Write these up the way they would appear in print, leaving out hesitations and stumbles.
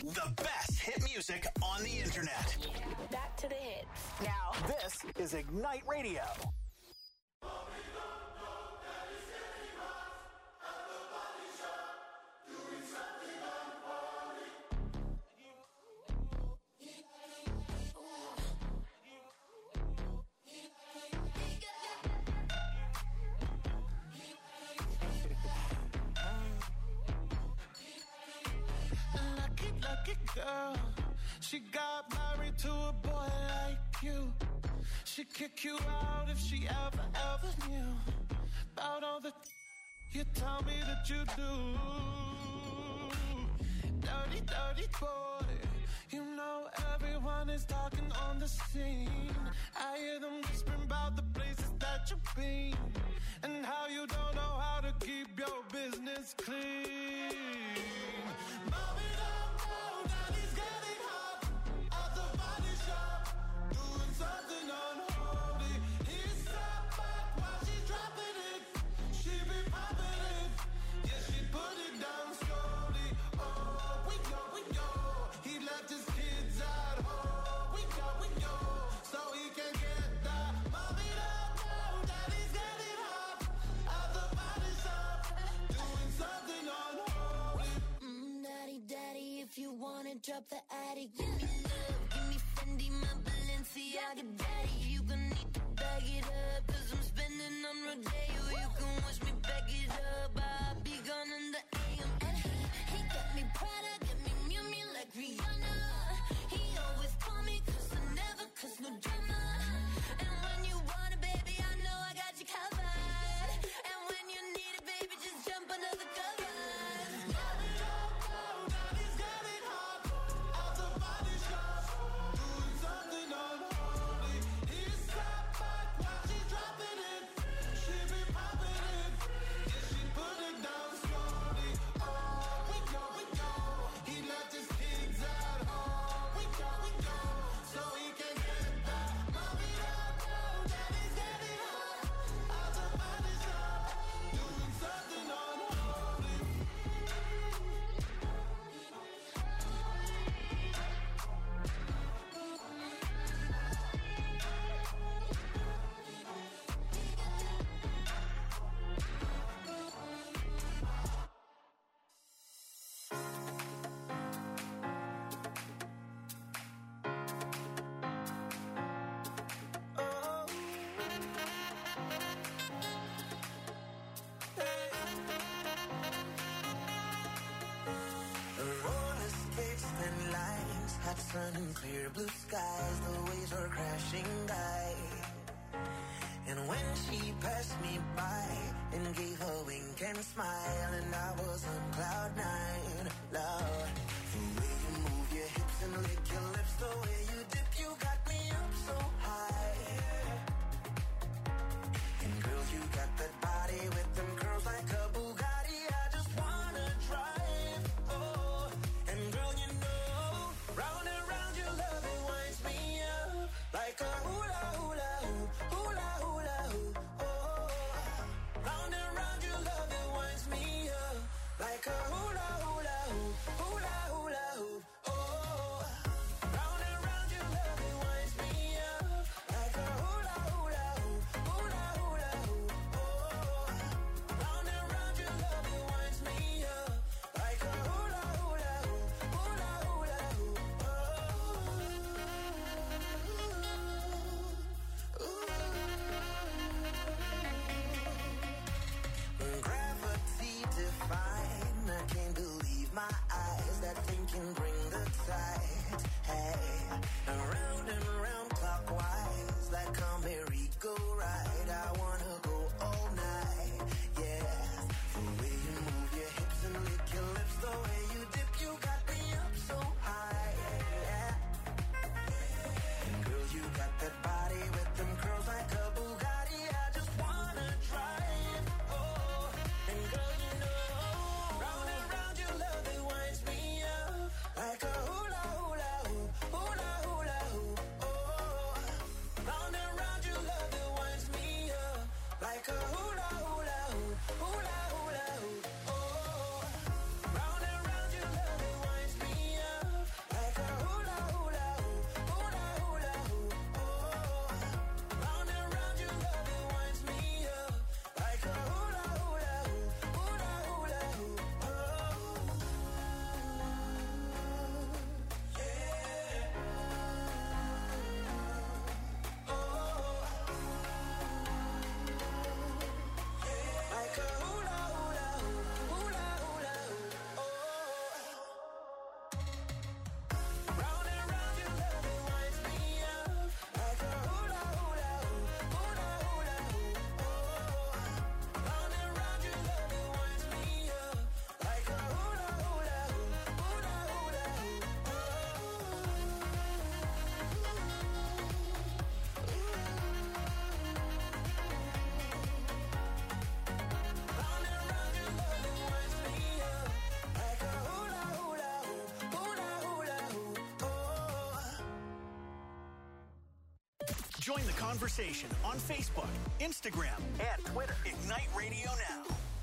The best hit music on the internet. Back to the hits. Now, This is Ignite Radio. Girl, she got married to a boy like you. She'd kick you out if she ever knew about all the you tell me that you do. Dirty, dirty boy. You know everyone is talking on the scene. I hear them whispering about the places that you've been and how you don't know how to keep your business clean. Mommy, drop the attic, give me love, give me Fendi, my Balenciaga daddy. You gon' need to bag it up, cause I'm spending on Rodeo. You can watch me back it up, I'll be gone in the AM. And he got me Prada, got me Miu Miu like Rihanna. He always call me cause I never cause no drama. And when you want it, baby, I know I got you covered. And when you need it, baby, just jump under the covers. Sun and clear blue skies, the waves were crashing by. And when she passed me by and gave a wink and smile, and I was on cloud nine, Lord. The way you move your hips and lick your lips, the way you dip, you got me up so high. And girl, you got that body with them curls like a Bugatti. I just wanna drive, oh. And girl, you know, round and round your love, it winds me up like a hula hula hoop, hula hula hoop, oh. Round and round your love, it winds me up like a hula hula hoop, hula hula hoop, oh. Round and round your the conversation on Facebook, Instagram, and Twitter. Ignite Radio Now.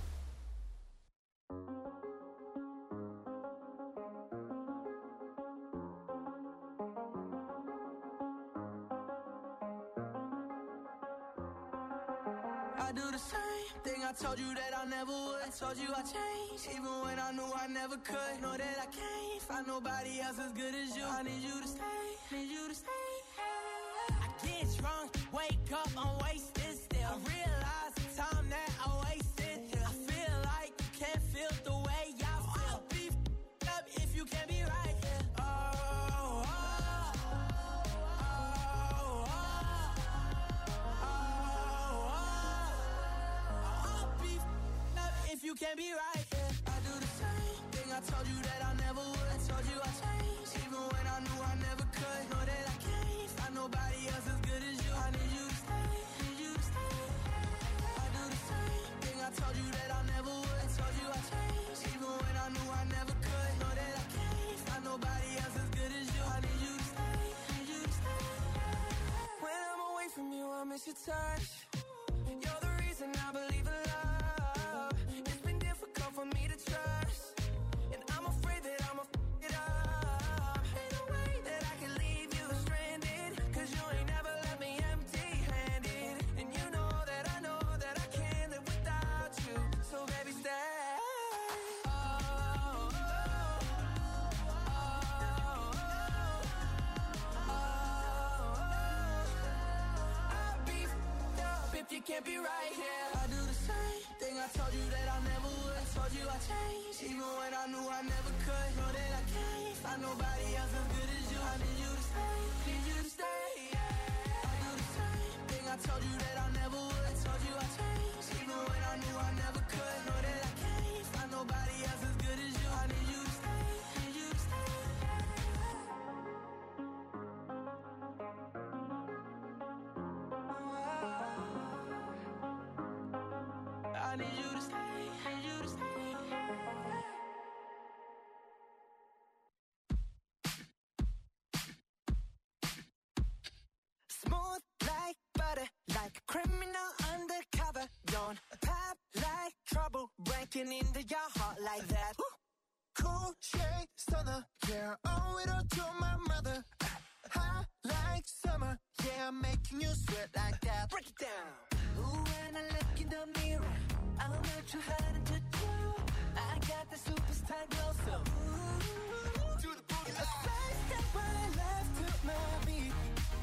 I do the same thing I told you that I never would. I told you I changed, even when I knew I never could. Know that I can't find nobody else as good as you. I need you to stay, need you to stay. I get drunk, wake up, I'm wasted still. I realize the time that I wasted here. I feel like you can't feel the way I feel. I'll be up if you can't be right here. If you can't be right, yeah. I do the same thing I told you that I never would. I told you I changed, even when I knew I never could. Know that I can't find nobody else as good as you. I need you to stay, need you to stay. I do the same thing I told you that I never would. I told you I changed, even when I knew I never could. Know that I can't find nobody else as good as you. I need you to stay, need you to stay. When I'm away from you, I miss your touch. You're the reason I believe in love. For me to trust, and I'm afraid that I'ma f it up. Ain't no way that I can leave you stranded, cause you ain't never left me empty-handed. And you know that I can't live without you. So baby, stay. I'll be f***ed up if you can't be right here. I do the same thing I told you that I never would. Told you I changed, even when I knew I never could. Know that I can't find nobody else as good as you. I need you to stay, need you to stay, yeah. I do the same thing I told you that I never would. Told you I changed, even when I knew I never could. Know that I can't find nobody else as good as you. I need you to stay, need you to stay. I need you to stay, need you to stay. Smooth like butter, like a criminal undercover. Don't pop like trouble, breaking into your heart like that. Cool shade stunner, yeah, owe it all to my mother. Hot like summer, yeah, I'm making you sweat like that. Break it down. Ooh, when I look in the mirror, I'm not too hard to do. I got the superstar glow, so ooh, Do the boogie a side step right left to my beat.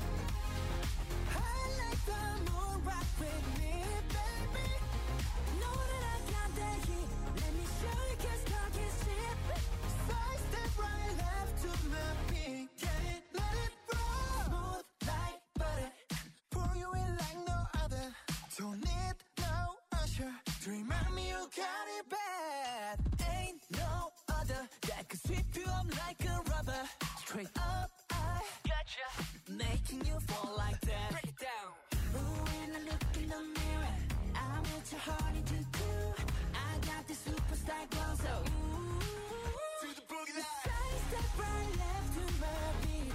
I like the moon rock with me, baby. Know that I got that heat. Let me show you, 'cause talk is cheap. Side step right left to my beat. Get it, let it roll. Smooth like butter. Pour you in like no other. Don't need no usher to remind me you got it bad. Ain't no other that could sweep you up like a rubber. Straight up, I gotcha, making you fall like that. Break it down. Ooh, when I look in the mirror, I'm what your heart to do. I got the superstar glow, so ooh, Do the boogie line. side step right left to my beat.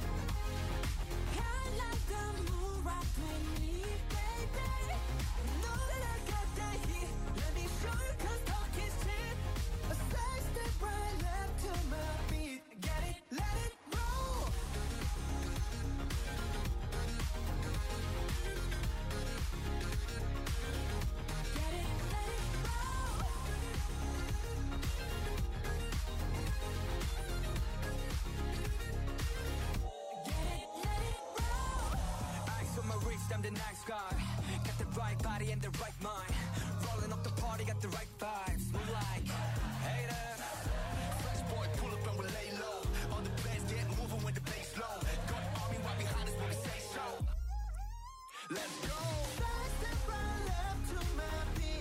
I like the moon rock with me, baby. Know that I got that heat. Let me show you, 'cause talk is cheap. A side step right left to my beat. Get it, let it roll. Get it, let it roll. Get it, let it roll. Eyes on my wrist, I'm the nice guy. Got the right body and the right mind. Rolling up the party, got the right vibes. Move like haters. Fresh boy, pull up and we lay low. All the bands get moving when the bass low. Got the army right behind us when we say so. Let's go. Side step right left to my beat.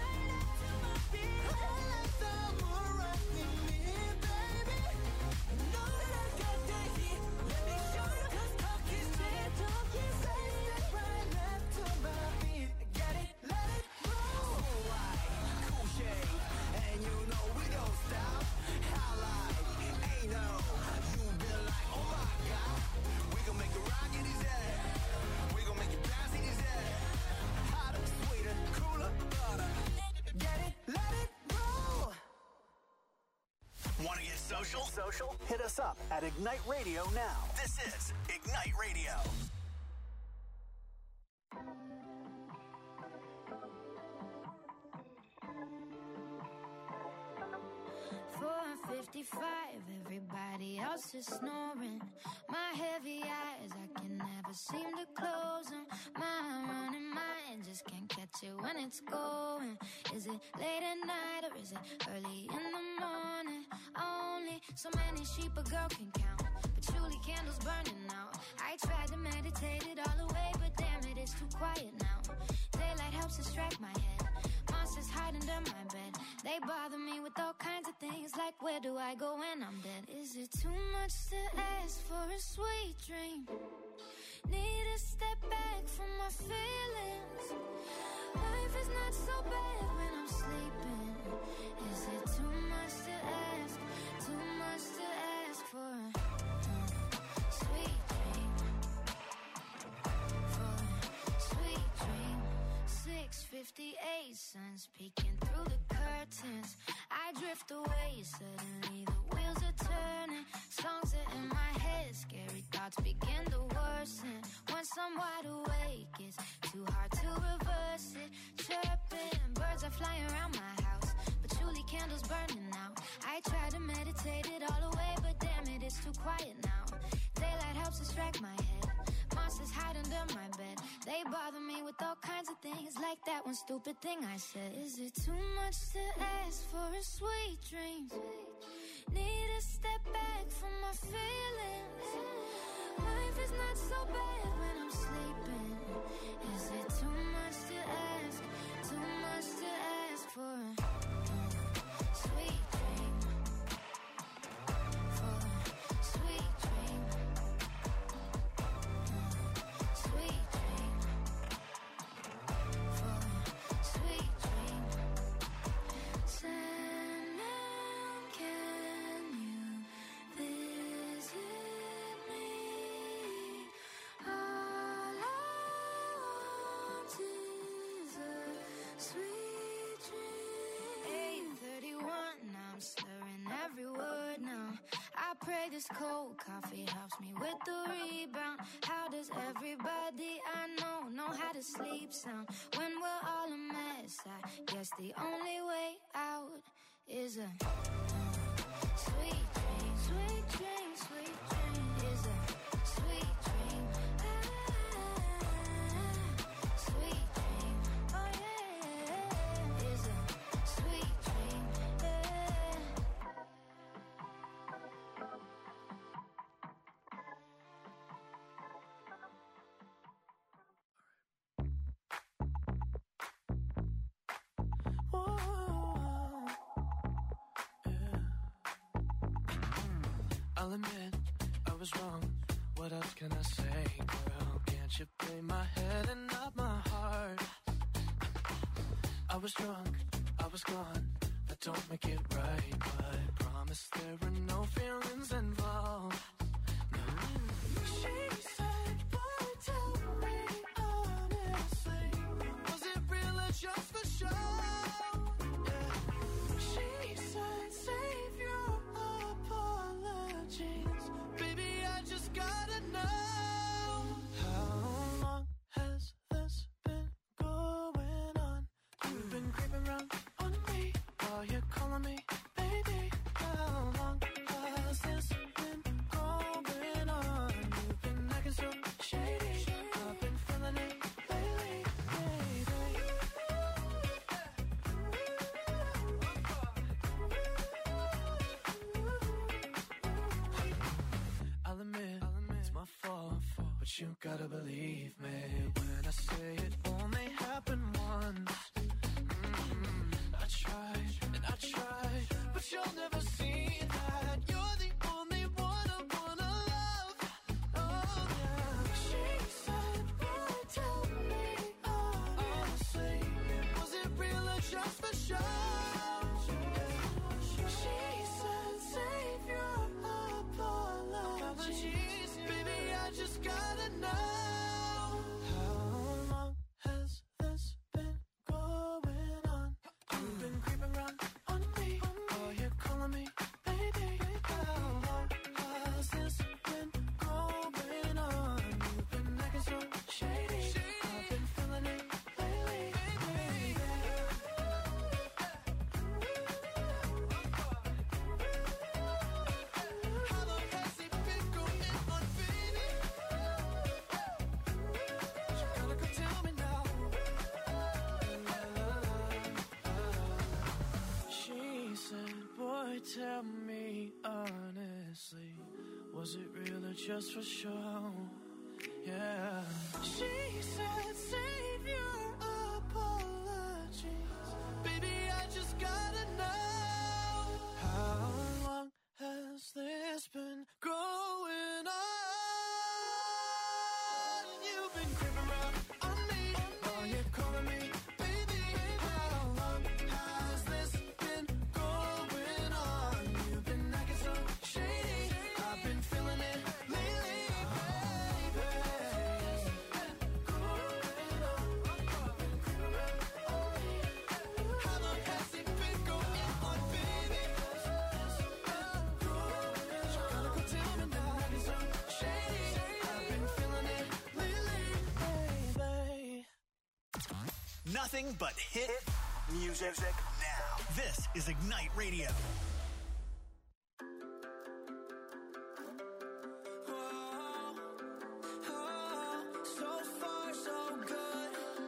I like the moon rock with me, baby. Know that I got that heat. Let me show you, 'cause talk is cheap. Side step right left to my beat. Get it, let it roll. Cool shade, and you know we don't stop. Highlight, ain't no. You been like, oh my God. We gon' make a rocket his ass. We gon' social? Hit us up at Ignite Radio now. This is Ignite Radio. 4:55, everybody else is snoring. My heavy eyes, I can never seem to close them. My running mind just can't catch it when it's going. Is it late at night or is it early in the morning? Only so many sheep a girl can count, patchouli candles burning out. I tried to meditate it all away, but damn it, it's too quiet now. Daylight helps distract my head. Monsters hide under my bed. They bother me with all kinds of things, like where do I go when I'm dead? Is it too much to ask for a sweet dream? Need to step back from my feelings. Life is not so bad when I'm sleeping. Is it too much to ask? Too much to ask for a sweet dream? For a sweet dream. 6:58, sun's peeking through the curtains. I drift away, suddenly the wheels are turning. Songs are in my head, scary thoughts begin to worsen. Once I'm wide awake, it's too hard to reverse it. Chirping, birds are flying around my house, patchouli candles burning out. I try to meditate it all away, but damn it, it's too quiet now. Daylight helps distract my head. Monsters hide under my bed. They bother me with all kinds of things, like that one stupid thing I said. Is it too much to ask for a sweet dream? Need to step back from my feelings. Life is not so bad when I'm sleeping. Is it too much to ask? Too much to ask for a sweet dream? For a sweet dream. Sweet dream. For a sweet dream. Sandman, can you visit me? All I want is a sweet dream. 8:31, now I'm slurring every word now. I pray this cold coffee helps me with the rebound. How does everybody I know how to sleep sound when we're all a mess? I guess the only way out is a sweet dream. Sweet dream, sweet dream is a sweet dream. Sweet dream, oh yeah, is a sweet dream. I'll admit I was wrong. What else can I say, girl? Can't you play my head and not my heart? I was drunk, I was gone. That don't make it right, but promise there were no feelings involved. No. She said, boy, tell me honestly, was it real or just for show? She said, save your apologies. Baby, I just gotta know. How long has this been going on? You've been creeping around on me while you're calling me baby. How long has this been going on? You've been acting so shady. I've been feeling it lately, baby. I'll admit, it's my fault, but you gotta believe me when I say it only happened once. I tried and I tried, but you'll never see that. You're the only one I wanna love. Oh yeah. She said, boy, tell me honestly, was it real or just for show? She said, save your apologies. Baby, I just gotta know. How Was it real or just for show? Yeah. She said, save your apologies. Baby, I just gotta know. How long has this been going on? You've been creeping around on me while you're calling me baby. How long has this been going on? You've been acting so shady. I've been feeling it lately, baby. How long has it been going on, baby? Gotta go tell me now. Acting so shady. I've been feeling it lately, baby. Nothing but hit music now. This is Ignite Radio. So far, so good.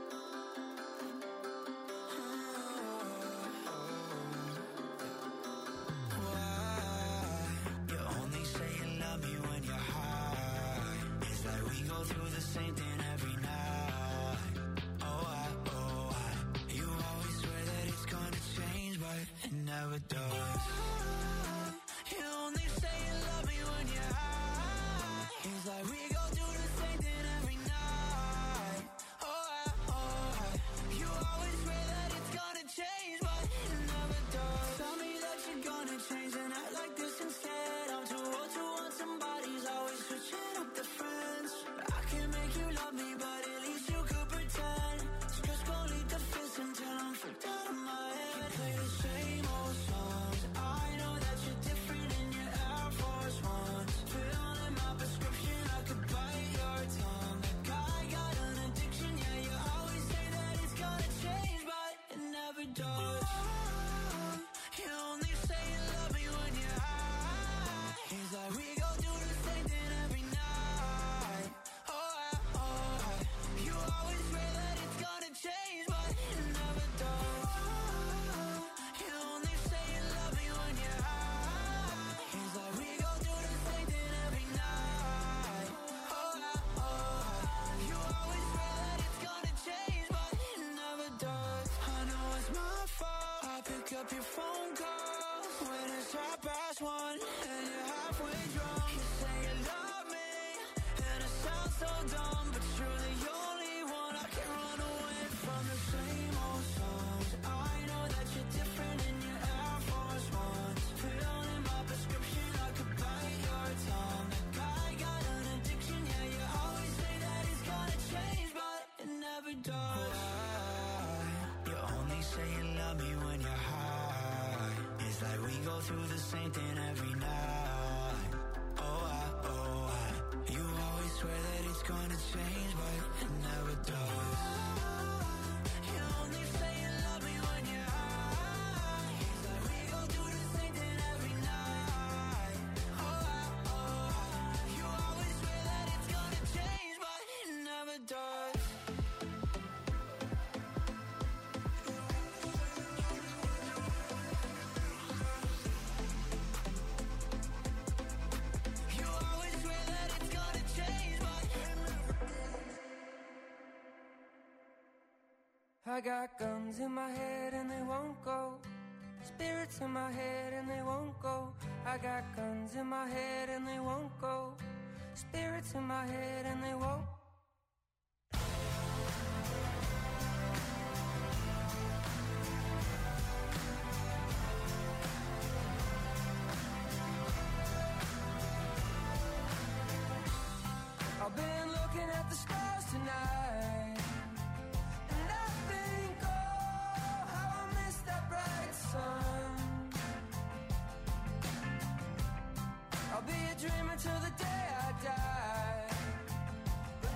Why? You only say you love me when you're high. It's like we go through the same thing every night. Oh, you always swear that it's gonna change, but it never does. You only say you love me when you're high. It's like we go through the same thing every night. You always swear that it's gonna change, but it never does. Tell me that you're gonna change and act like this instead. I'm too old to want somebody's always switching up the friends. I can't make you love me, but at least you could pretend. Just gon' lead the fist until I'm freaked out of my head. Play the same old songs. I know that you're different in your Air Force Ones. Fill in my prescription, I could bite your tongue. That guy got an addiction, yeah, you always say that it's gonna change, but it never does. You only say you love me when you're high. It's like we go through the same thing every night. You always swear that it's gonna change, but it never does. You only say you love me when you're high. It's like we go through the same thing every night. You always swear that it's gonna change, but it never does. I know it's my fault. I pick up your phone call when it's 1:30 and you're halfway drunk. You say you love me, and it sounds so dumb, but you're the only one I can run away from. The same old songs. I know that you're different in your Air Force Ones. Fill in my prescription, I could bite your tongue. That guy got an addiction, yeah, you always say that it's gonna change, but it never does. You only say you love me when you're high. It's like we go through the same thing every night. You always swear that it's gonna change, but it never does. You only say you love me when you're high. It's like we go through the same thing every night. You always swear that it's gonna change, but it never does. You always swear that it's gonna change, but I got guns in my head and they won't go. Spirits in my head and they won't go. I got guns in my head and they won't go. Spirits in my head and they won't. I've been looking at the stars tonight, and I think, oh, how I miss that bright sun. I'll be a dreamer till the day I die, but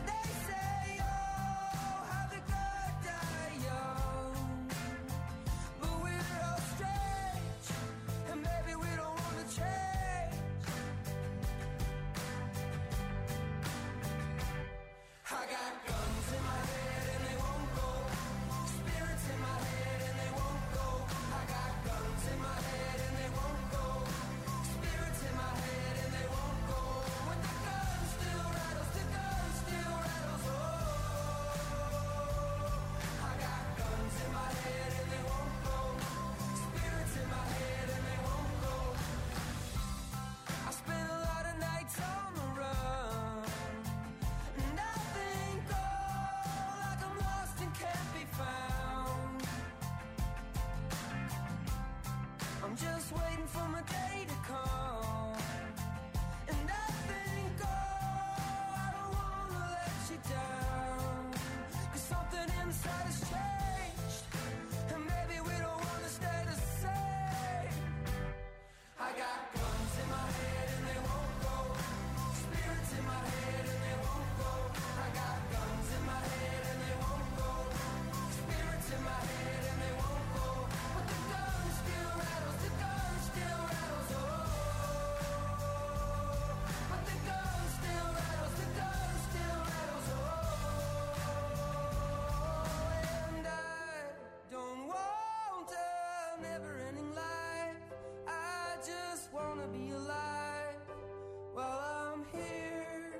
inside has changed, and maybe we don't want to stay the same. I got guns in my head and they won't go. Spirits in my head and they won't go. I got guns in my head and they won't go. Spirits in my head and they won't go. But the gun still rattles, the gun still rattles, oh. But the gun still rattles, the gun still rattles, oh. And I don't want a never-ending life. I just wanna be alive while I'm here.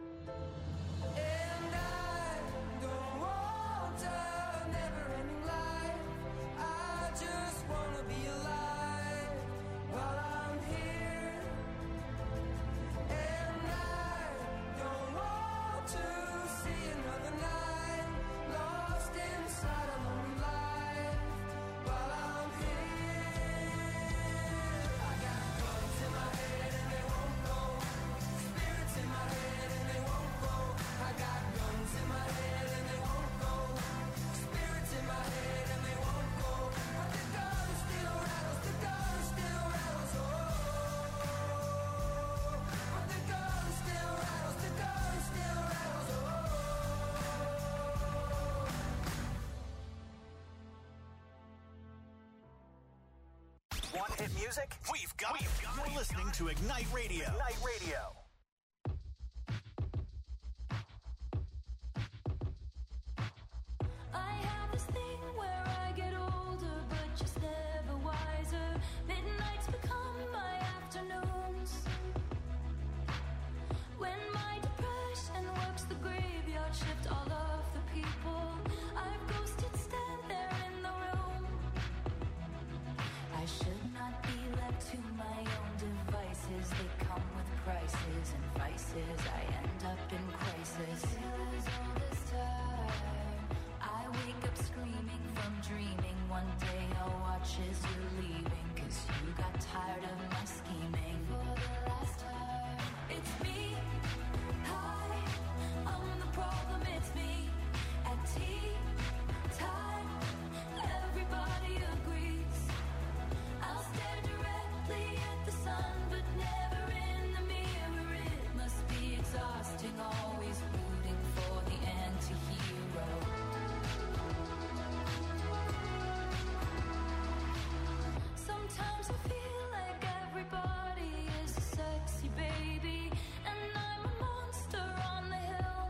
And I don't want a never-ending life. I just wanna be alive while I'm here. And I don't want to see another night lost inside a lonely life while I'm here. I got guns in my head and they won't go. Spirits in my head and they won't go. I got guns in my head and they won't go. Spirits in my head and they won't go. But the gun still rattles, the gun still rattles, oh. But the gun still rattles, the gun still rattles, oh. Want hit music? We've got it. You're listening to Ignite Radio. Ignite Radio. I have this thing where I get older, but just never wiser. Midnights become my afternoons. When my depression works the graveyard shift, all of the people I've ghosted stand there in the room. I should not be left to my own devices. They come with prices and vices. I end up in crisis. Feels all this time. I wake up screaming from dreaming. One day I'll watch as you're leaving, 'cause you got tired of my scheming. For the last time, it's me. Hi, I'm the problem, it's me. At tea time, everybody agrees. I'll stare directly at the sun, but never in the mirror. It must be exhausting, always rooting for the anti-hero. Sometimes I feel like everybody is a sexy baby, and I'm a monster on the hill.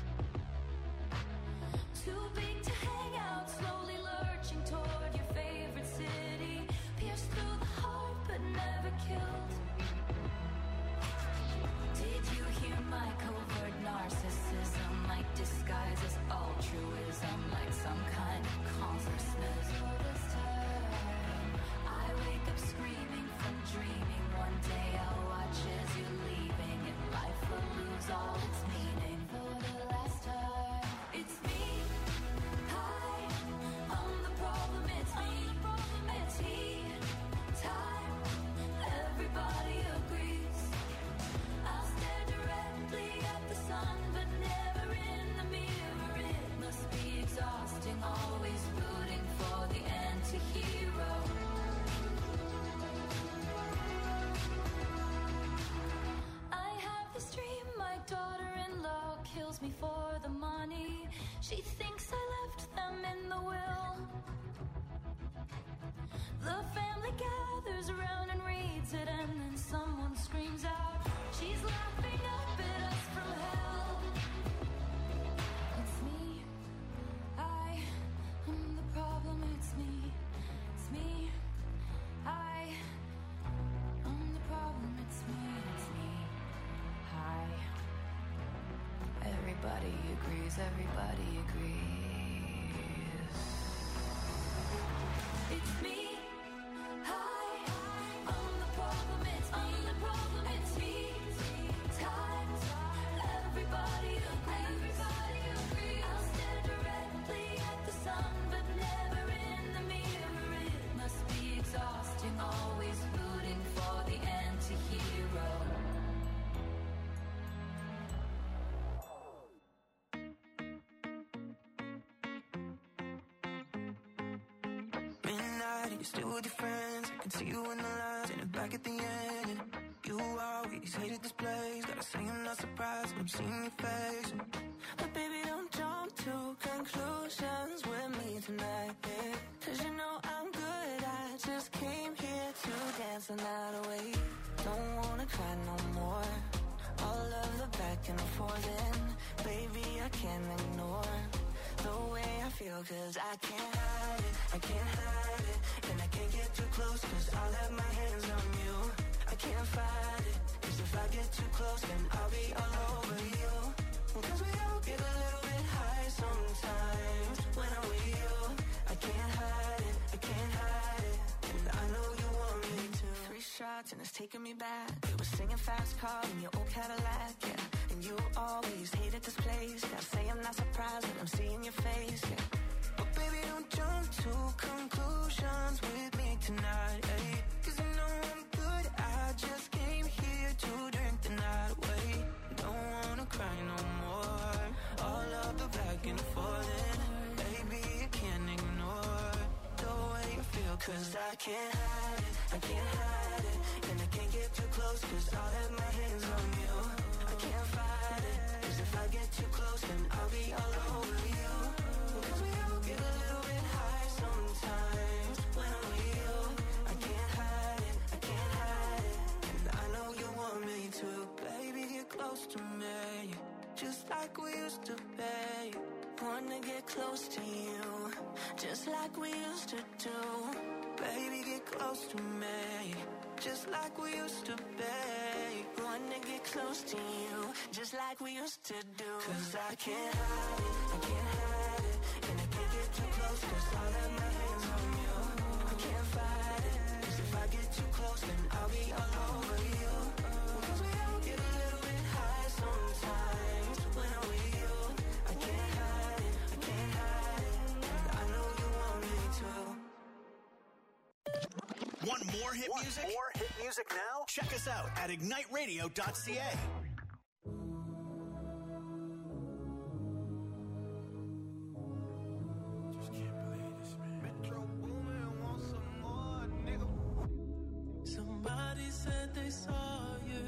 Too big to hang out, slowly lurching toward your favorite city. Pierced through the heart, but never killed. Did you hear my covert narcissism? Like disguise as altruism, like some kind of consciousness. All this time, I wake up screaming from dreaming. One day I'll watch as you're leaving, and life will lose all its meaning. For the last time, it's me. Hi, I'm the problem, it's me. At tea time, everybody agrees. I'll stare directly at the sun, but never in the mirror. It must be exhausting, always rooting for the anti-hero. I have this dream, my daughter-in-law kills me for the money. She thinks I left them in the will. The family gathers around and reads it, and then someone screams out, she's laughing up at us from hell. It's me. I am the problem, it's me. It's me. I am the problem, it's me. It's me. Hi. Everybody agrees, everybody agrees. It's me. Hi, I'm the problem, it's me. I'm the problem, it's me. Time, everybody agrees. I'll stare directly at the sun, but never in the mirror. It must be exhausting, always rooting for the anti-hero. you're still with your friends. I can see you in the lines and back at the end. And you always hated this place. Gotta say I'm not surprised when I'm seeing your face. But baby, don't jump to conclusions with me tonight, yeah. Cause you know I'm good, I just came here to dance the night away. Don't wanna cry no more. All of the back and forth, and baby, I can't ignore the way I feel, cause I can't hide it, I can't hide it. And I can't get too close, cause I'll have my hands on you. I can't fight it, cause if I get too close, then I'll be all over you. Cause we all get a little bit high sometimes when I'm with you. I can't hide it, I can't hide it. And I know you want me to. 3 shots and it's taking me back. We were singing fast car in your old Cadillac, yeah. And you always hated this place. Gotta say I'm not surprised when I'm seeing your face, yeah. But baby, don't jump to conclusions with me tonight, eh? Cause you know I'm good, I just came here to drink the night away. Don't wanna cry no more. All of the back and forth, and baby, you can't ignore the way you feel, cause I can't hide it, I can't hide it. And I can't get too close, cause I'll have my hands on you. I can't fight it, cause if I get too close, then I'll be all over you. Cause we all get a little bit high sometimes when I'm with you. I can't hide it, I can't hide it. And I know you want me to. Baby, get close to me, just like we used to be. Wanna get close to you, just like we used to do. Baby, get close to me, just like we used to be. Wanna get close to you, just like we used to do. Cause I can't hide it, I can't hide it. And I can't get too close, cause I'll have my hands on you. I can't fight it, cause if I get too close, then I'll be all over you. Cause we all get a little bit high sometimes when I'm with you. I can't hide it, I can't hide it. And I know you want me to. Want more hit music? More hit music now? Check us out at igniteradio.ca. Just can't believe this, man. Metro Boomin want some more, nigga. Somebody said they saw you.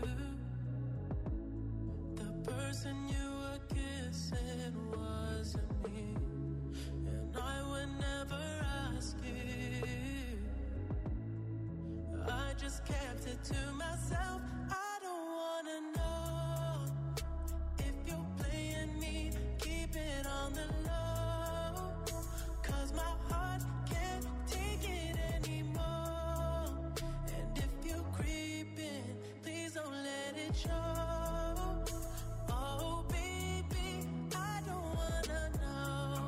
The person you were kissing wasn't me. And I would never ask you. I just kept it to myself. I don't wanna know if you're playing me. Keep it on the low, cause my heart can't take it anymore. And if you're creeping, please don't let it show. Oh baby, I don't wanna know.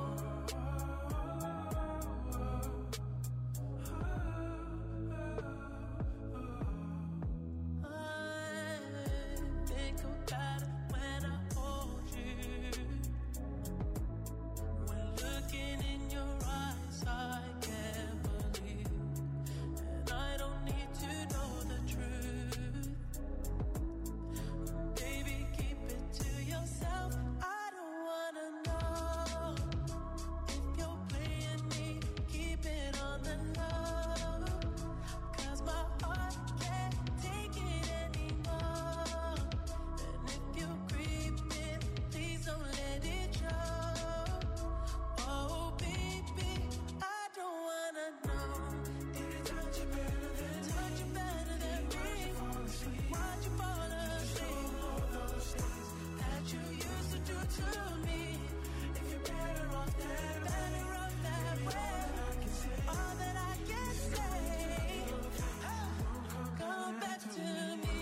Think about it when I hold you. When looking in your eyes, I can't believe. And I don't need to know the truth. Baby, keep it to yourself. I don't wanna know if you're playing me. Keep it on the low, cause my heart can't take it anymore. And if you're creeping, please don't let it show. Oh baby, I don't wanna know. Did it touch you better than me? Touch you better than me? Why'd you fall asleep? All those things that you used to do to me. If you're better off that way, all that I can say, come back to me.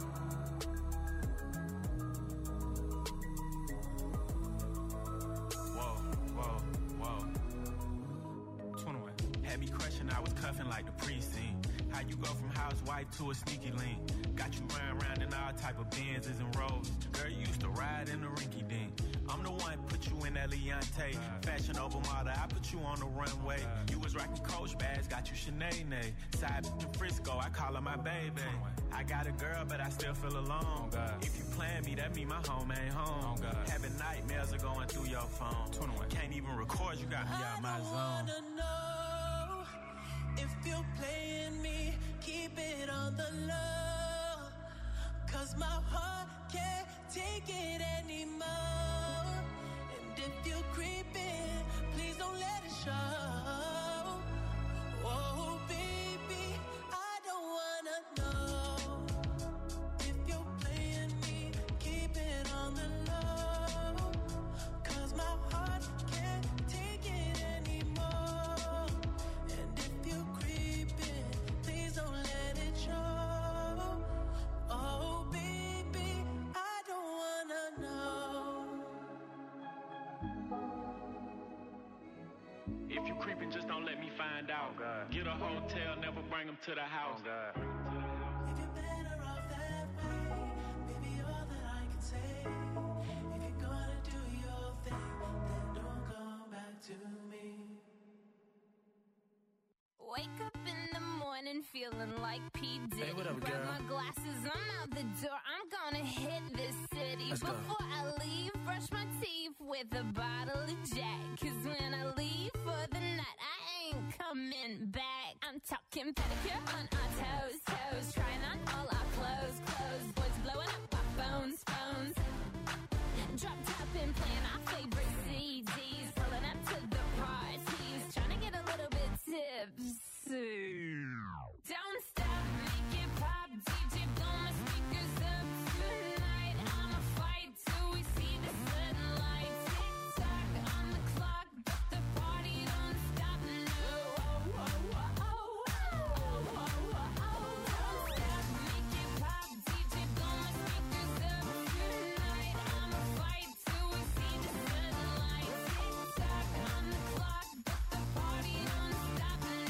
Whoa. 21. Had me crushing, I was cuffing like the precinct. How you go from housewife to a sneaky link? Got you running around in all type of Benzes and Rolls. Girl, you used to ride in the rinky dink. I'm the one put you in that Leontay. Fashion over model, I put you on the runway. You was rocking Coach bags, got you Sinead. Side to Frisco, I call her my baby. I got a girl, but I still feel alone. If you plan me, that mean my home ain't home. Having nightmares are going through your phone. Can't even record, you got me out my zone. I don't wanna know If you're playing me, keep it on the low. 'Cause my heart can't take it anymore. And if you're creeping, please don't let it show. Oh, baby, I don't wanna know. If you're playing me, keep it on the low. 'Cause my heart can't take it anymore. And if you're creeping, please don't let it show. Oh, baby, I don't wanna know. If you creeping, just don't let me find out. Get a hotel, never bring them to the house. If you're better off that way, baby, all that I can say. If you're gonna do your thing, then don't come back to me. Wake up in the morning feeling like P. Diddy. Hey, what up, Grab girl? my glasses, I'm out the door. I'm gonna hit this city. Let's go. Before I leave, brush my teeth with a bottle of Jack. 'Cause when I leave for the night, I ain't coming back. I'm talking pedicure on our toes, toes. Trying on all our clothes, clothes. Boys blowing up our phones, phones. Drop top and playing our favorite CDs. Pulling up to the parties. Trying to get a little bit tipsy. Don't stop, make it pop. DJ, blow my speakers up tonight. I'ma fight till we see the sunlight. Tick-tock on the clock, but the party don't stop, no. Oh, oh, oh, oh, oh, oh, oh, oh. Don't stop, make it pop. DJ, blow my speakers up tonight. I'ma fight till we see the sunlight. Tick-tock on the clock, but the party don't stop, no.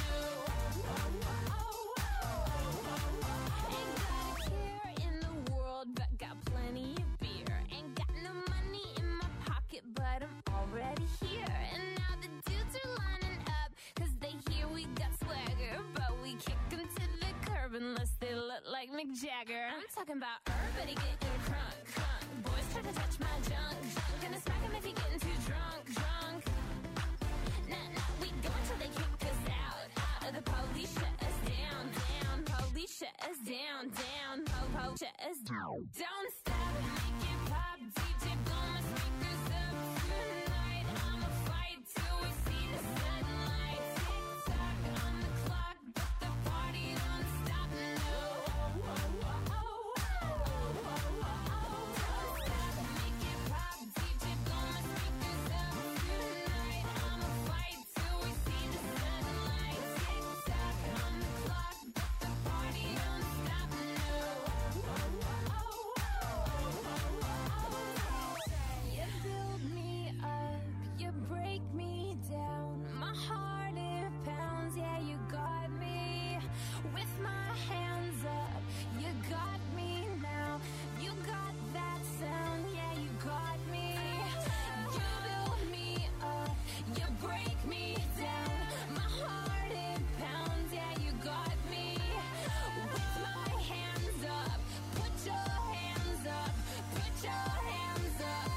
Ain't got a care in the world, but got plenty of beer. Ain't got no money in my pocket, but I'm already here. And now the dudes are lining up, 'cause they hear we got swagger. But we kick them to the curb unless they look like Mick Jagger. I'm talking about everybody getting crunk, crunk. Boys try to touch my junk, junk. Gonna smack him if he getting too drunk, drunk. Nah, nah, we go until they kick us out, out. Or the police shut us down, down. Police shut us down, down. Po-po shut us down. Don't stop, make it pop. DJ, blow my speakers up tonight. I'ma fight till we see the sunlight. Tick-tock on the clock, but the party don't stop, no. Oh, oh, oh, oh, oh, oh, oh, oh. Don't stop, make it pop. DJ, blow my speakers up tonight. I'ma fight till we see the sunlight. Tick-tock on the clock, but the party don't stop, no. Oh, oh, oh, oh, oh, oh. You build me up, you break me down. My heart, it pounds, yeah, you got me. With my hands up, you got me now. You got that sound, yeah, you got me. You build me up, you break me down. My heart, it pounds, yeah, you got me. With my hands up, put your hands up, put your hands up.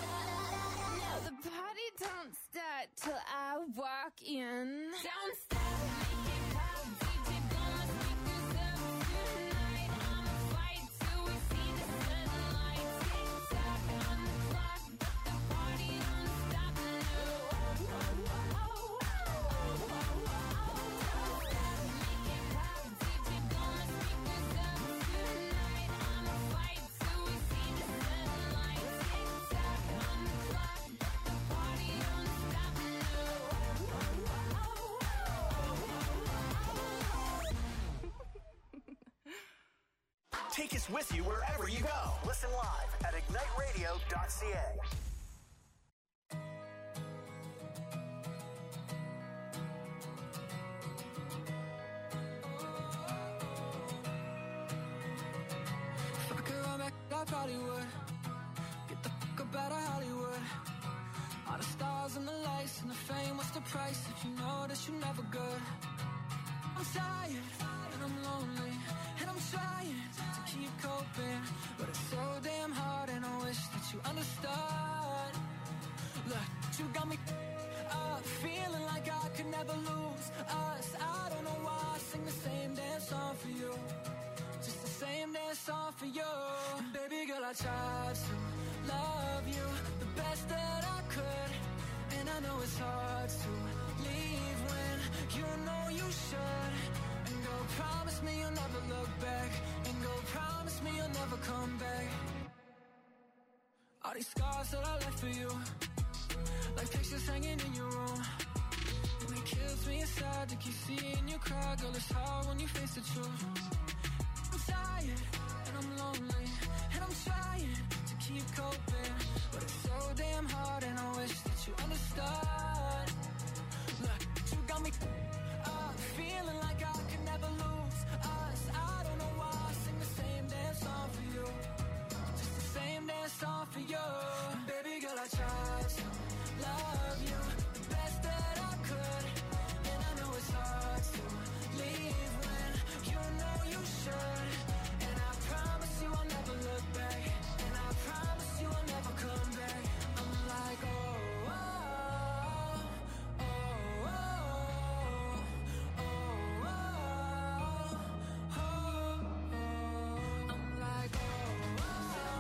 Now the party don't start till I walk in. Don't stop, make it pop. DJ, blow my speakers up tonight. I'ma fight till we see the sunlight. Tick-tock on the clock, but the party don't stop, no. Oh, oh, oh, oh, oh, oh, oh. Don't stop, make it pop. DJ, blow my speakers up tonight. I'ma fight till we see the sunlight. Tick-tock on the clock, but the party don't stop, no. Oh, oh, oh, oh, Take us with you wherever you go. Listen live at igniteradio.ca. If I could run back, I probably would. Get the fuck up out of Hollywood. All the stars and the lights and the fame, what's the price if you know that you're never good? I'm tired and I'm lonely and I'm trying to keep coping, but it's so damn hard and I wish that you understood. Look, you got me up, feeling like I could never lose us. I don't know why All these scars that I left for you, like pictures hanging in your room. And it kills me inside to keep seeing you cry. Girl, it's hard when you face the truth. I'm tired and I'm lonely, and I'm trying to keep coping, but it's so damn hard, and I wish that you understood. Look, you got me feeling like I could never lose us. I don't know why I sing the same damn song for you, just the same damn song for you. Baby girl, I tried to love you the best that I could, and I know it's hard to leave when you know you should. And I promise you I'll never look back, and I promise you I'll never come back. I'm like, oh, oh, oh, oh, oh, oh, oh, oh. I'm like, oh, oh,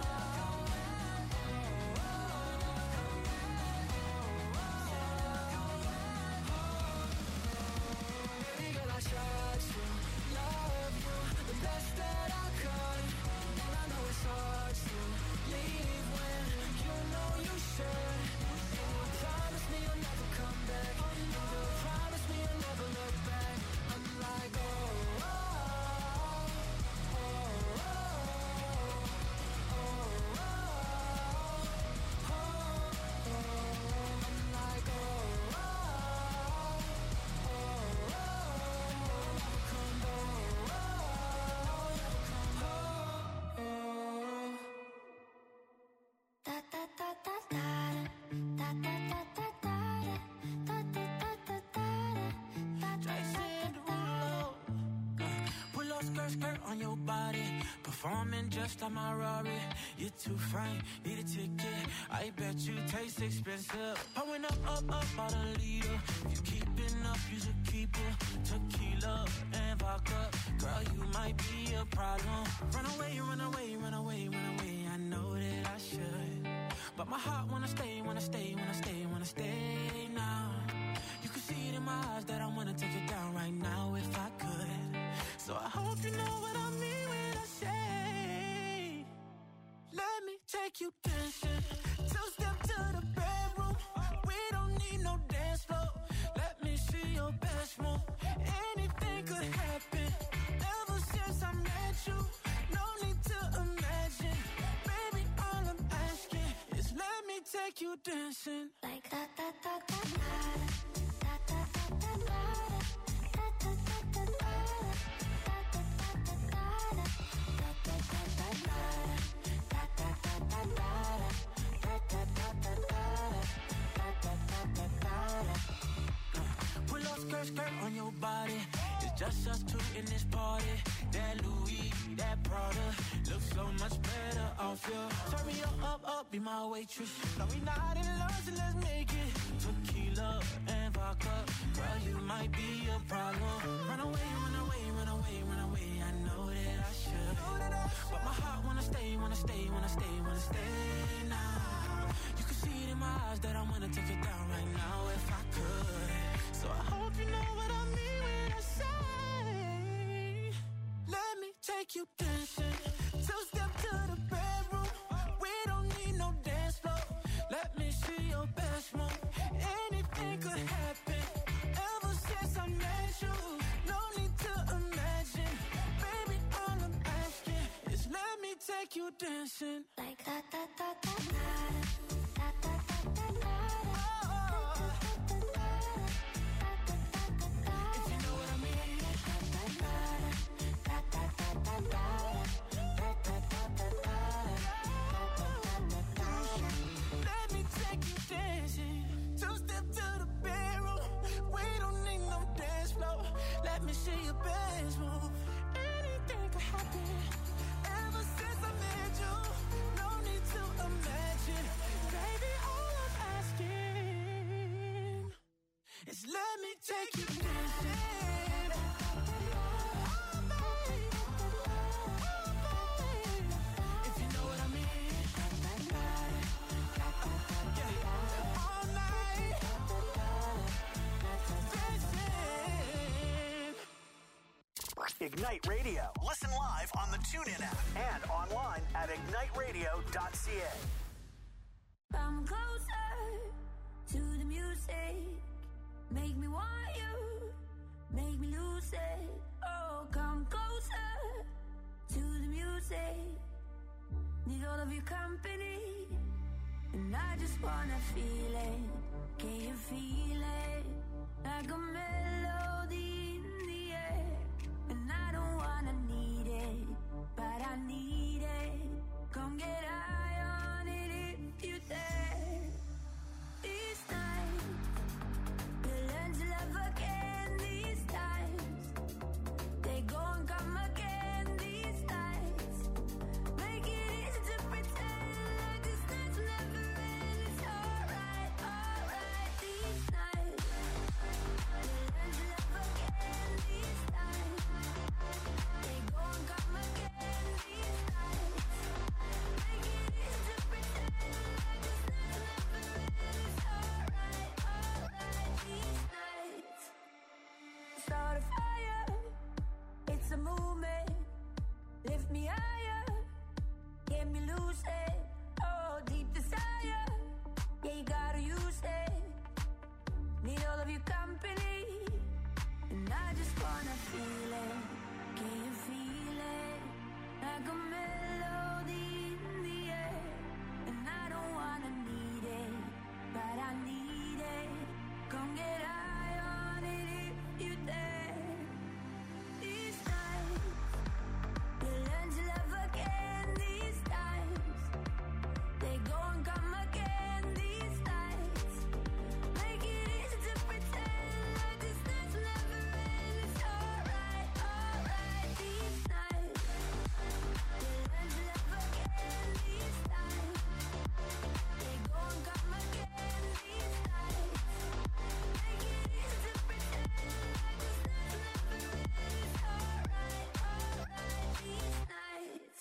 baby girl, I tried to love you the best that I could, and I know it's hard to leave when you know you should. And you promise me you'll never come back, and you promise me you'll never look back. I'm like, oh, oh, oh, oh, oh, oh, oh, oh. I'm like, oh, oh, oh, never come Da da da da da da da da da da da da da da Jason Derulo. Pull up skirt, skirt on your body. Performing just like my Rari. You're too fine, need a ticket. I bet you taste expensive. Pouring up, up, up, out a liter. If you keeping up, you should keep it. Tequila and vodka. Girl, you might be a problem. Run away, run away, run away, run away. I know that I should, but my heart wanna stay, wanna stay, wanna stay, wanna stay now. You can see it in my eyes that I wanna take it down right now if I could. So I hope you know what I mean when I say, let me take you dancing. Two-step to the bedroom. We don't need no dance floor. Let me see your best move. Anything could happen. Ever since I met you, no need to imagine. Baby, all I'm asking is let me take you dancing. like da da da da da da da da da da da da da da da. Pull up skirt, skirt on your body. It's just us two in this party. That Louis, that Prada looks so much better off you. Turn me up, be my waitress. No, we not in love, so let's make it. Tequila and vodka. Girl, you might be a problem. Run away, run away, run away, run away. I know that I should, but my heart wanna stay, wanna stay, wanna stay, wanna stay now. You can see it in my eyes that I wanna take it down right now if I could. So I hope you know what I mean when I say, let me take you dancing. Two-step to the bedroom. We don't need no dance floor. Let me see your best move. Anything could happen. Ever since I met you, no need to imagine. Baby, all I'm asking is let me take you dancing. Like da da da da da da da da da da. If you know what I mean. Let me take you dancing. Two-step to the bedroom. We don't need no dance floor. Let me see your best move. Anything could happen. Ever since I met you, no need to imagine. Baby, all I'm asking is let me take you dancing. If you know what I mean. Yeah. All night. Dancing. Ignite Radio. Listen live on the TuneIn app and online at igniteradio.ca. Come closer to the music. Make me want you, make me lose it. Oh, come closer to the music. Need all of your company, and I just wanna feel it. Can you feel it? Like a melody in the air. And I don't wanna need it, but I need it. Come get high on it if you dare. These nights, we'll learn to love again. These times, they go and come again. These nights, make it easy to pretend like this night's never end. It's alright, alright. These nights, we'll learn to love again. These times, they go and come again. These nights, make it easy to pretend like this night's never end. It's alright, alright. These nights, start a fire. It's a movement. Lift me higher. Get me loose it. Oh, deep desire. Yeah, you gotta use it. Need all of your company. And I just wanna feel it. Can you feel it? Like a melody in the air. And I don't wanna need it, but I need it. Come get high on it if you dare. These nights, we'll learn to love again. These times, they go and come again. These nights, make it easy to pretend like this night's never end. It's alright, alright. These nights, we'll learn to love again. These times, they go and come again. These nights, make it easy to pretend like this night's never end. It's alright, alright. These nights.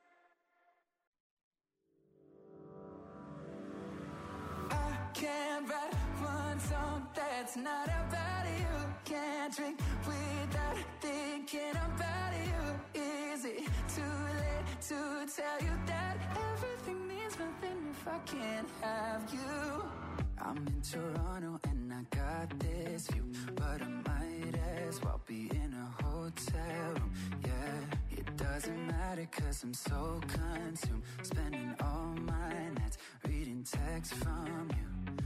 I can't write one song that's not about you. Can't drink without thinking about you. Is it too late to tell you that everything means nothing if I can't have you? I'm in Toronto and I got this view, but I might as well be in a hotel room. Yeah, it doesn't matter 'cause I'm so consumed, spending all my nights reading texts from you.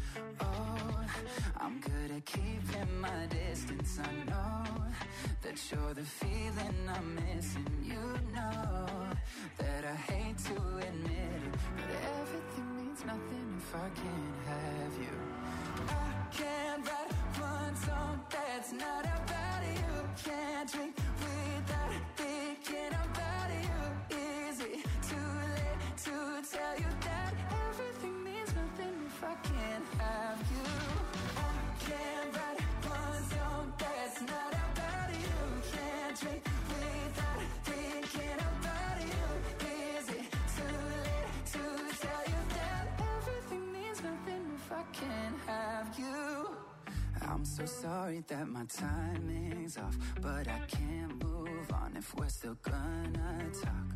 Oh, I'm good at keeping my distance. I know that you're the feeling I'm missing. You know that I hate to admit it, but everything means nothing if I can't have you. I can't write one song that's not about you. Can't drink without thinking about you. Is it too late to tell you that everything means nothing if I can't have you? I can't write one song that's not about you. Can't drink without thinking about you. Is it too late to tell you that everything means nothing if I can't have you? I'm so sorry that my timing's off, but I can't move on if we're still gonna talk.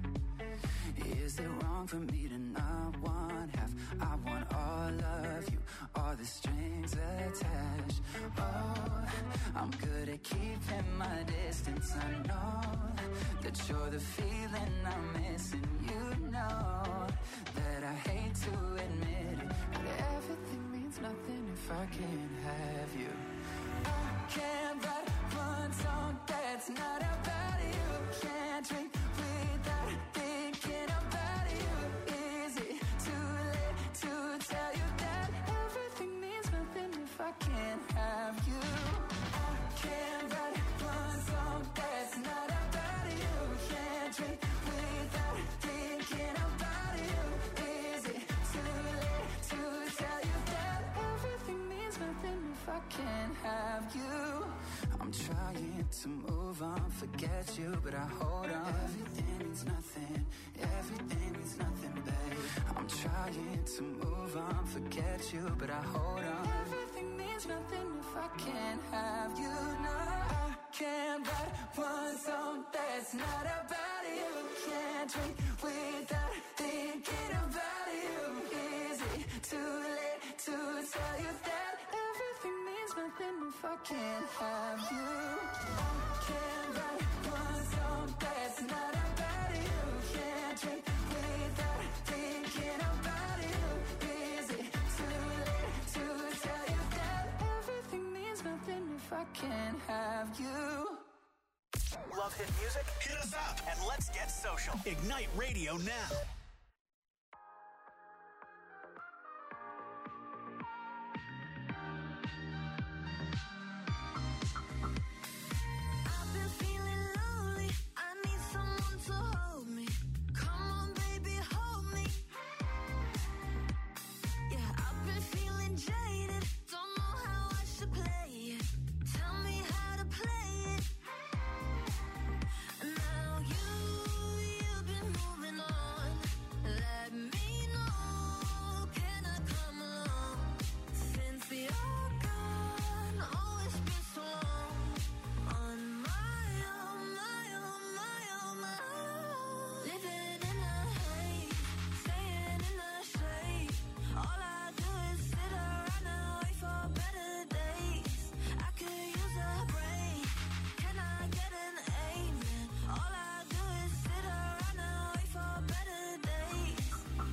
Is it wrong for me to not want half? I want all of you, all the strings attached. Oh, I'm good at keeping my distance. I know that you're the feeling I'm missing. You know that I hate to admit it, but everything means nothing if I can't have you. I can't write one song that's not about you. Can't drink without thinking about you. Is it too late to tell you that everything means nothing if I can't have you? I can't write one song that's not about you. Can't drink without thinking about you. Is it too late to tell you that everything means nothing if I can't have you? I'm trying to move on, forget you, but I hold on. Everything means nothing, everything means nothing, babe. I'm trying to move on, forget you, but I hold on. Everything means nothing if I can't have you. No, I can't write one song that's not about you. Can't drink without thinking about you. Is it too late to tell you that everything means nothing if I can't have you. I can't write one song that's not about you. Can't drink without thinking about you. Is it too late to tell you that everything means nothing if I can't have you? Love hit music? Hit us up and let's get social. Ignite Radio now. I've been feeling lonely. I need someone to hold me. Come on, baby, hold me. Yeah, I've been feeling jaded. Don't know how I should play it. Tell me how to play it. Now you've been moving on. Let me know, can I come along? Since you're gone, oh, it's been so long. On my own, my own, my own, my own. Living in the haze, staying in the shade. All I do is sit around and wait for better days. I could use a break. Can I get an amen? All I do is sit around and wait for better days.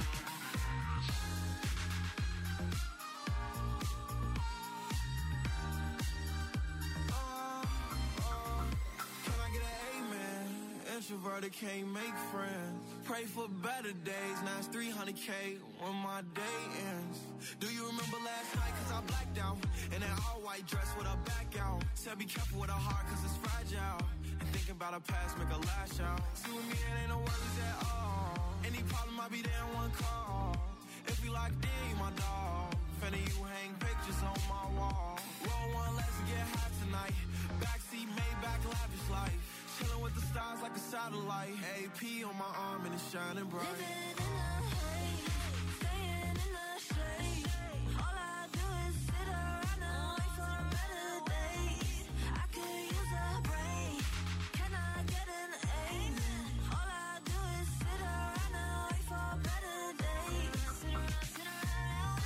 Can I get an amen? Introverted can't make friends. Pray for better days. Now it's 300K when my day ends. Do you remember last night? Cause I blacked out. In an all white dress with a back out. Said be careful with a heart cause it's fragile. And thinking about a past make a lash out. See with me it ain't no worries at all. Any problem I'll be there in one call. If we locked in, you my dog. Finna you hang pictures on my wall. Roll one, let's get high tonight. Backseat, Maybach, lavish life. Chilling with the stars like a satellite. AP on my arm and it's shining bright. Living in the haze, staying in the shade. All I do is sit around and wait for better days. I could use a break. Can I get an amen? All I do is sit around and wait for better days. Sit around,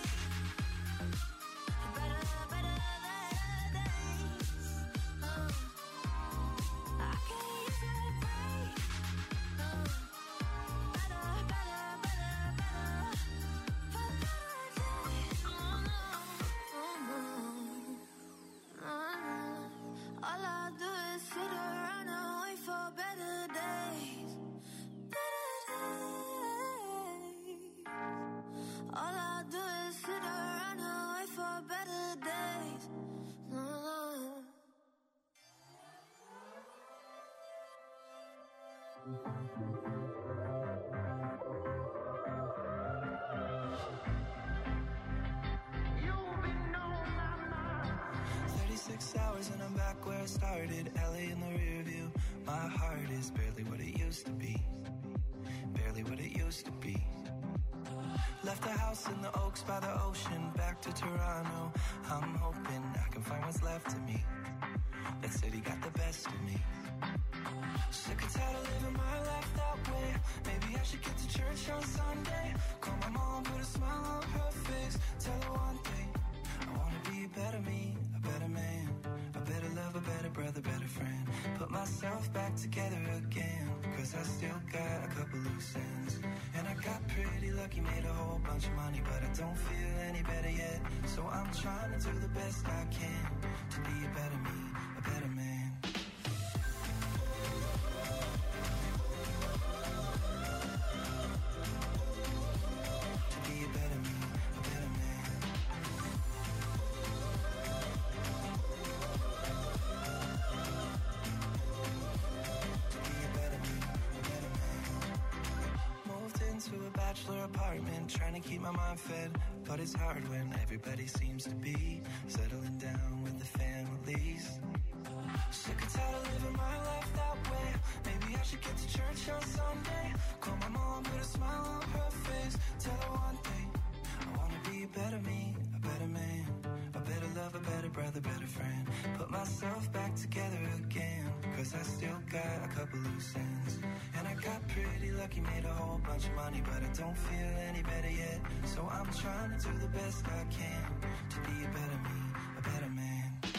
better days. I could use a break. Better all I do is sit around and wait for better days. Better days. All I do is sit around and wait for better days. You've been on my mind. 36 hours and I'm back where I started. LA in the rear view. My heart is barely what it used to be. Barely what it used to be. Left the house in the Oaks by the ocean. Back to Toronto. I'm hoping I can find what's left of me. That city got the best of me. Sick and tired of living my life that way. Maybe I should get to church on Sunday. Call my mom, put a smile on her face. Tell her one thing, I wanna be a better me, a better man, a better lover, better brother, better friend. Put myself back together again, cause I still got a couple loose ends. And I got pretty lucky, made a whole bunch of money, but I don't feel any better yet. So I'm trying to do the best I can to be a better me, a better man. Apartment, trying to keep my mind fed, but it's hard when everybody seems to be settling down with the families. Sick and tired of living my life that way. Maybe I should get to church on Sunday. Call my mom, put a smile on her face. Tell her one thing, I wanna be a better me, a better man, a better lover, better brother, brother, better friend. Put myself back together again, cause I still got a couple loose ends. And I got pretty lucky, made a whole bunch of money, but I don't feel any better yet. So I'm trying to do the best I can to be a better me, a better man.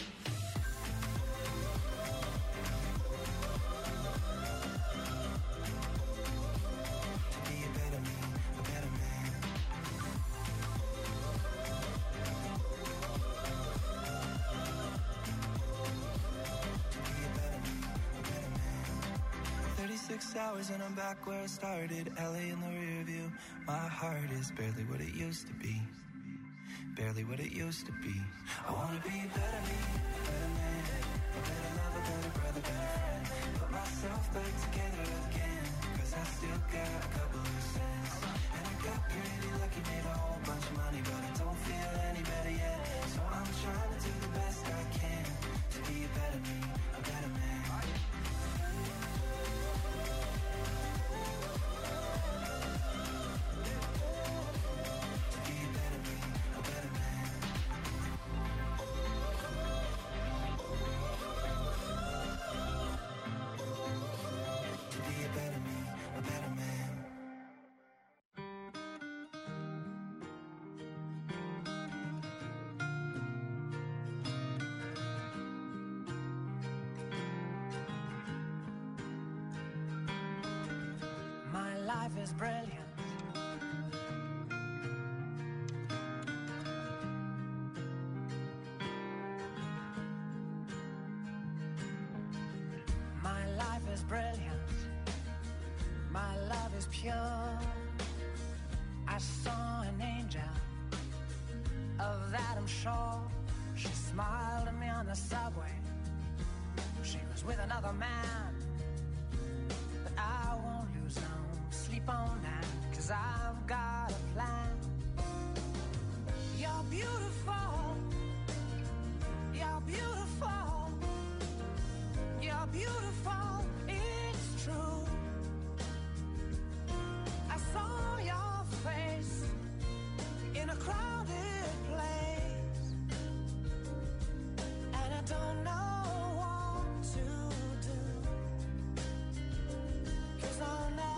Hours and I'm back where I started, LA in the rear view. My heart is barely what it used to be, barely what it used to be. I wanna be a better me, a better man, a better lover, better brother, better friend. Put myself back together again, cause I still got a couple of cents. And I got pretty lucky, made a whole bunch of money, but I don't feel any better yet. So I'm trying to do the best I can to be a better me, a better man. Life is brilliant. My life is brilliant. My love is pure. I saw an angel, of that I'm sure. She smiled at me on the subway. She was with another man, but I won't lose no sleep on that, cause I've got a plan. You're beautiful, you're beautiful, you're beautiful, it's true. I saw your face in a crowded place, and I don't know what to do, cause I'll never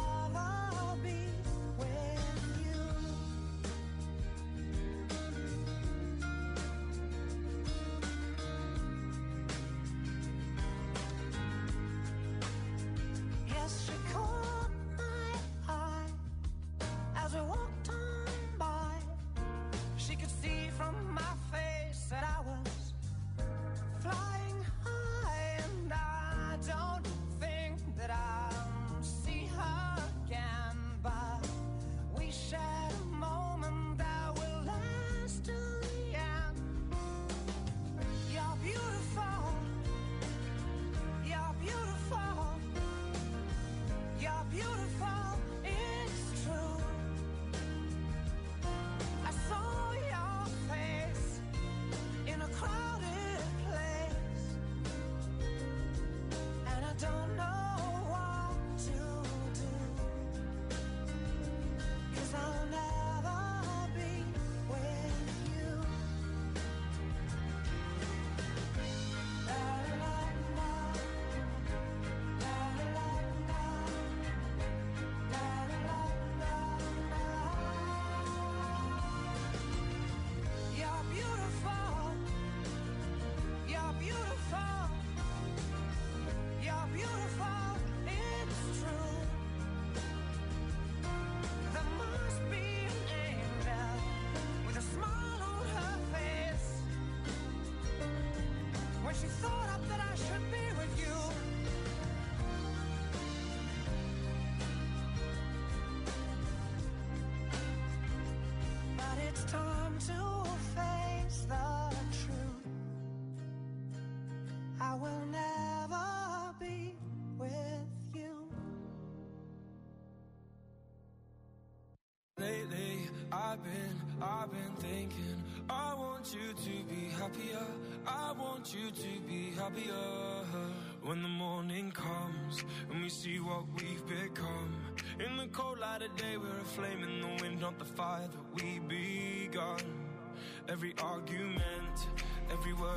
I've been thinking, I want you to be happier, I want you to be happier. When the morning comes and we see what we've become, in the cold light of day we're a flame in the wind, not the fire that we begun. Every argument, every word we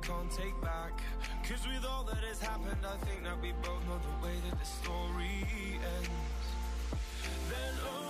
can't take back. Cause with all that has happened, I think that we both know the way that the story ends. Then